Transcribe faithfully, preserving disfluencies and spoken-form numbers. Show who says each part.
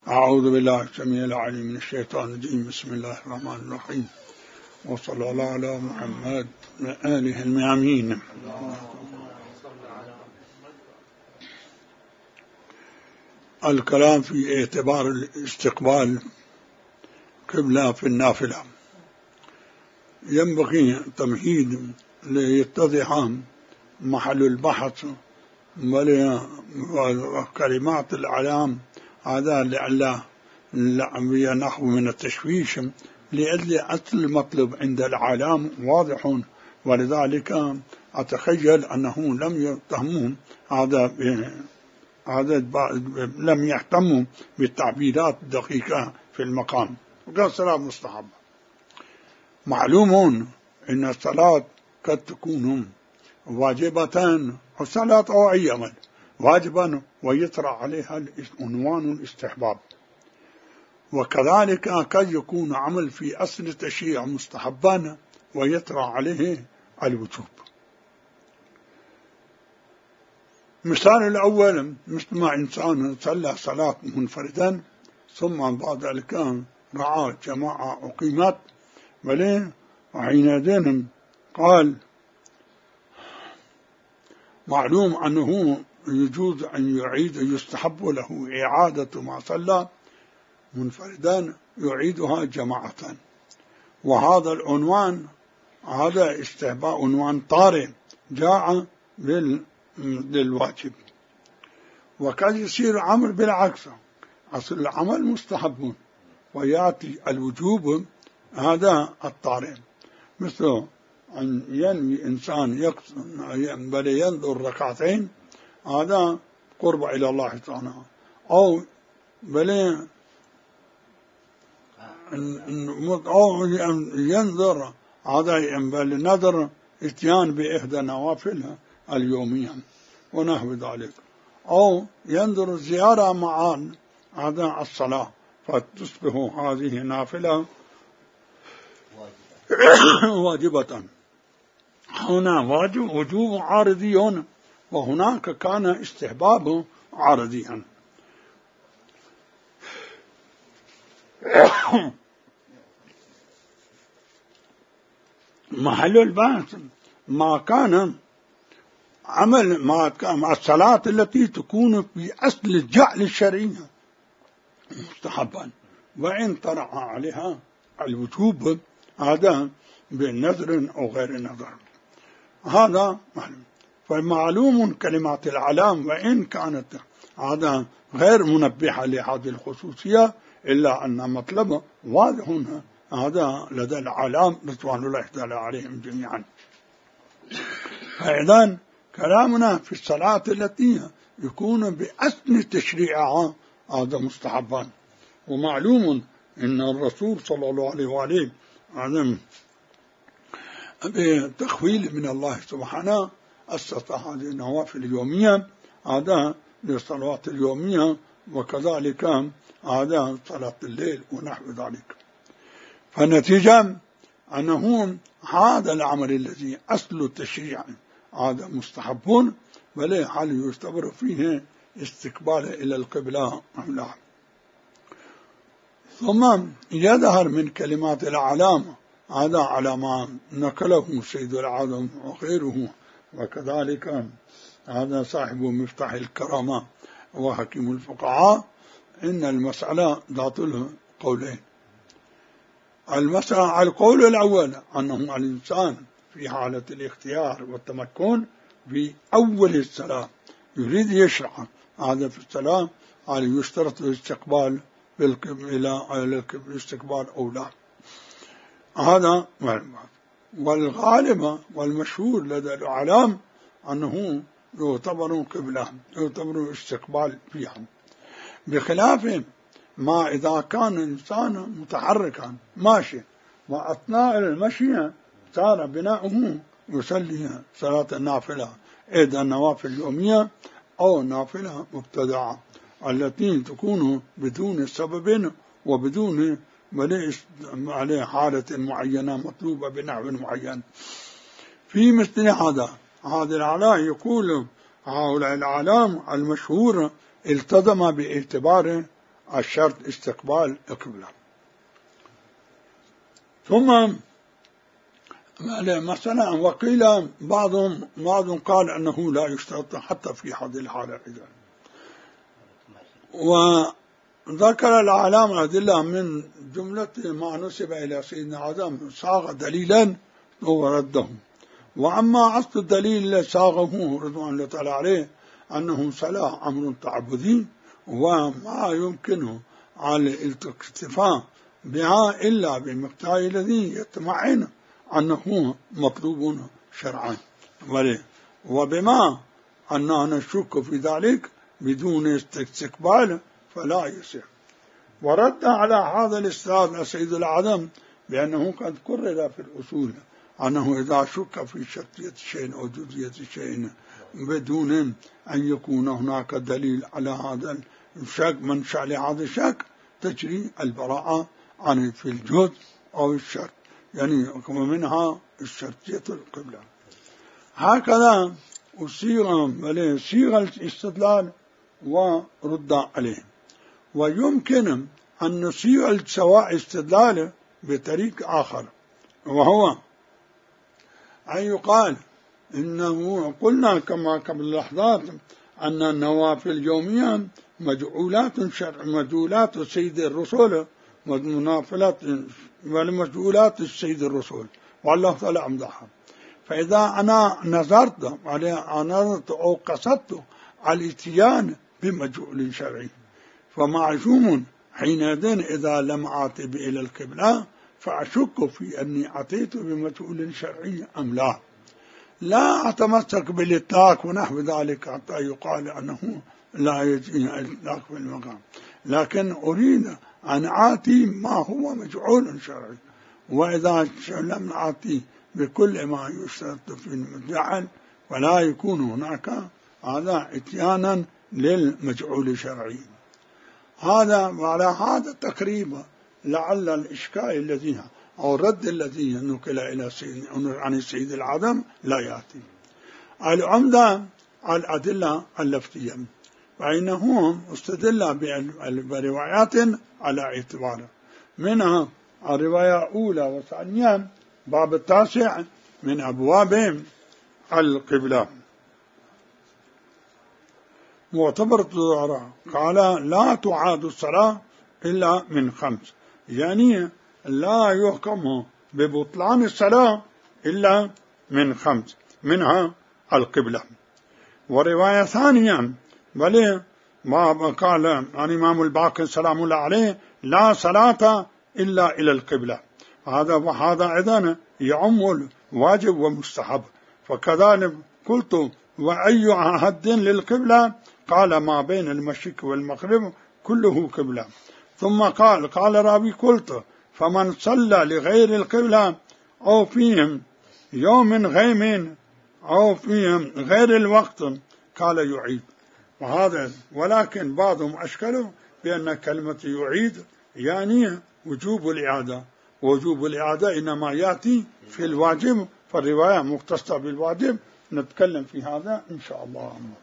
Speaker 1: أعوذ بالله السميع العليم من الشيطان الرجيم. بسم الله الرحمن الرحيم، وصلى الله على محمد وآله الميامين. الكلام في اعتبار الاستقبال قبلة في النافلة. ينبغي تمهيد ليتضح محل البحث وكلمات الإعلام، هذا لعل نحو من التشويش، لأجل أصل المطلب عند العالم واضح، ولذلك أتخيل أنه لم يهتموا هذا هذا لم يهتموا بالتعبيرات الدقيقة في المقام. وقال الصلاة مستحبة. معلوم أن الصلاة قد تكون واجبة، الصلاة أو أي عمل واجبا ويطرأ عليها عنوان الاستحباب، وكذلك قد يكون عمل في أصل التشريع مستحبا ويطرأ عليه الوجوب. مثال الأول مثل ما إنسان صلى صلاة منفردا ثم بعد ذلك رعى جماعة أقيمت بل وحينئذ قال معلوم أنه يجوز أن يعيد، يستحب له إعادة ما صلى منفردا يعيدها جماعة، وهذا العنوان هذا استحباب عنوان طارئ جاء للواجب. وقد يصير عمل بالعكس، أصل العمل مستحب ويأتي الوجوب هذا الطارئ، مثل أن ينوي إنسان بل ينظر ركعتين هذا قرب إلى الله تعالى، أو بل أو ينظر هذا بل نظر اتيان بإحدى نوافل اليومية ونحو ذلك، أو ينظر زيارة مع هذا الصلاة فتصبح هذه نافلة واجبة. هنا واجب وجوب عارضي، وهناك كان استحباب عارضيا. محل البحث ما كان عمل ما كان الصلاة التي تكون في أصل الجعل الشرعي مستحبا وإن طرأ عليها الوجوب هذا بالنظر أو غير النظر، هذا معلوم. فمعلوم كلمات العلام وإن كانت هذا غير منبهة لهذه الخصوصية، إلا أن مطلب واضح هذا لدى العلام رضوان الله تعالى عليهم جميعا. فإذن كلامنا في الصلاة التي يكون بأصل تشريعها هذا مستحبان. ومعلوم أن الرسول صلى الله عليه وآله وسلم بتخويل من الله سبحانه أسس هذه النوافل اليومية هذا للصلوات اليومية، وكذلك هذا صلاة الليل ونحو ذلك. فالنتيجة أنه هذا العمل الذي أصل التشريع هذا مستحبون، بل هل يعتبر فيه استقبال إلى القبلة أم لا. ثم يظهر من كلمات الأعلام هذا على ما نقله سيد العالم وغيره، وكذلك هذا صاحب مفتاح الكرامة وحكيم الفقهاء، إن المسألة ذات قولين. المسألة القول الأول أنه الإنسان في حالة الاختيار والتمكن في أول الصلاة يريد يشرع هذا في الصلاة، هل يشترط الاستقبال إلى الاستقبال أو لا، هذا معلومات. والغالب والمشهور لدى العلام أنه يعتبر قبلة، يعتبر استقبال فيها، بخلاف ما إذا كان الإنسان متحركا ماشي وأثناء المشي صار بناؤه يصلي صلاة النافلة، إذا النوافل اليومية أو نافلة مبتدعة التي تكون بدون سبب وبدون عليه حالة معينة مطلوبة بنحو معين. في مثل هذا هذا العلاء يقول هؤلاء العلام المشهور التزم باعتبار الشرط استقبال القبلة. ثم مثلا وقيل بعضهم بعضهم قال أنه لا يشترط حتى في هذه الحالة إذا. وذكر العلامة أدلة من جملة ما نسب إلى سيدنا آدم صاغ دليلا ورده. وأما أصل الدليل الذي صاغه رضوان الله تعالى عليه أنه صلاة أمر تعبدي وما يمكنه على الاكتفاء بها إلا بمقدار الذي يتمعن أنه مطلوب شرعا، وبما أننا نشك في ذلك بدون استقبال فلا يصح. ورد على هذا الاستاذ سيد العدم بأنه قد قرر في الأصول أنه إذا شك في شرطية شيء أو جزئية شيء بدون أن يكون هناك دليل على هذا الشك منشأ لهذا الشك تجري البراءة عن في الجزء أو الشرط، يعني منها الشرطية القبلة. هكذا أصيغ صيغ الاستدلال ورد عليه. ويمكن أن نصيغ سواء استدلال بطريق آخر، وهو أن يقال إنه قلنا كما قبل لحظات أن النوافل اليومية مجعولات شرع مجعولات السيد الرسول ومنافلات والمجعولات السيد الرسول والله تعالى أمدحها. فإذا أنا نظرت على نظرت أو قصدت على الاتيان بمجعول شرعي فمعزوم حينئذ إذا لم أعتب إلى القبلة فأشك في أني أتيت بمجعول شرعي أم لا. لا أتمسك بالإطلاق ونحو ذلك حتى يقال أنه لا يجي الإطلاق في المقام، لكن أريد أن آتي ما هو مجعول شرعي. وإذا لم آتي بكل ما يشترط في المجعل فلا يكون هناك هذا اتيانا للمجعول الشرعي. هذا وعلى هذا تقريبا لعل الإشكال الذي أو الرد الذي نقل إلى سيد عن السيد العدم لا يأتي. العمدة الأدلة اللفتية فإنه استدل بروايات على اعتبار منها الرواية الأولى والثانية باب التاسع من أبواب القبلة. معتبرة الزهراء قال لا تعاد الصلاة إلا من خمس، يعني لا يحكم ببطلان الصلاة إلا من خمس منها القبلة. ورواية ثانية بل ما قال عن إمام الباقر سلام الله عليه لا صلاة إلا إلى القبلة. هذا وهذا أيضا يعم الواجب والمستحب. فكذلك قلت وأي عهد للقبلة قال ما بين المشرق والمغرب كله قبلة. ثم قال قال راوي قلت فمن صلى لغير القبلة أو فيهم يوم غيم أو فيهم غير الوقت قال يعيد. وهذا ولكن بعضهم أشكلوا بأن كلمة يعيد يعني وجوب الإعادة، وجوب الإعادة إنما يأتي في الواجب، فالرواية مختصة بالواجب. نتكلم في هذا إن شاء الله.